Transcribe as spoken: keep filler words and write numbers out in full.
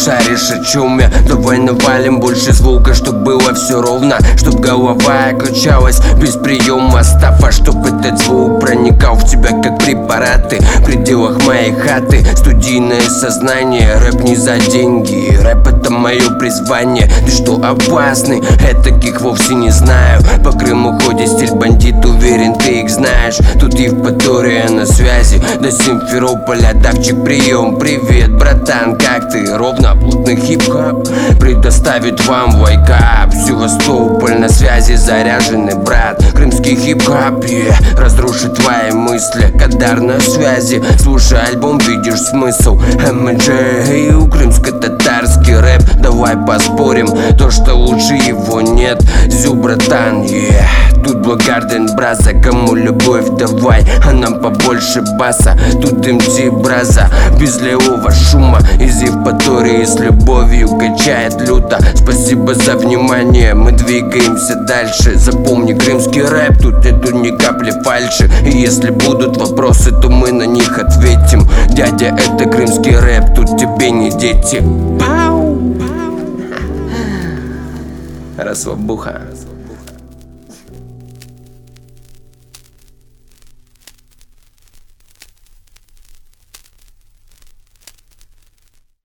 шаришь о чем я. Давай навалим больше звука, чтоб было все ровно, чтоб голова качалась без приема стафа, чтоб этот звук проникал в тебя как препараты. В пределах моей хаты студийное сознание. Рэп не за деньги, рэп это мое призвание. Ты что, опасный? Я таких вовсе не знаю. По Крыму ходит стиль бандит, уверен, ты их знаешь. Тут Евпатория на связи, до Симферополя давчик прием. Привет, братан, как ты? Ровно, плотный хип-хоп предоставит вам вайкап. Севастополь на связи, заряженный брат. Крымский хип-хоп, yeah, разрушит твои мысли. Кадар на связи, слушай альбом, видишь смысл. эм джей, крымско-татарский рэп. Давай поспорим, то что лучше его нет. Зю, братан, yeah. Тут Блокгарден, браза, кому любовь давай, а нам побольше баса. Тут эм ти браза, без левого шума. Из Евпатории с любовью качает люто. Спасибо за внимание, мы двигаемся дальше. Запомни, крымский рэп, тут нету ни капли фальши. И если будут вопросы, то мы на них ответим. Дядя, это крымский рэп, тут тебе не дети. Пау! Расслабуха.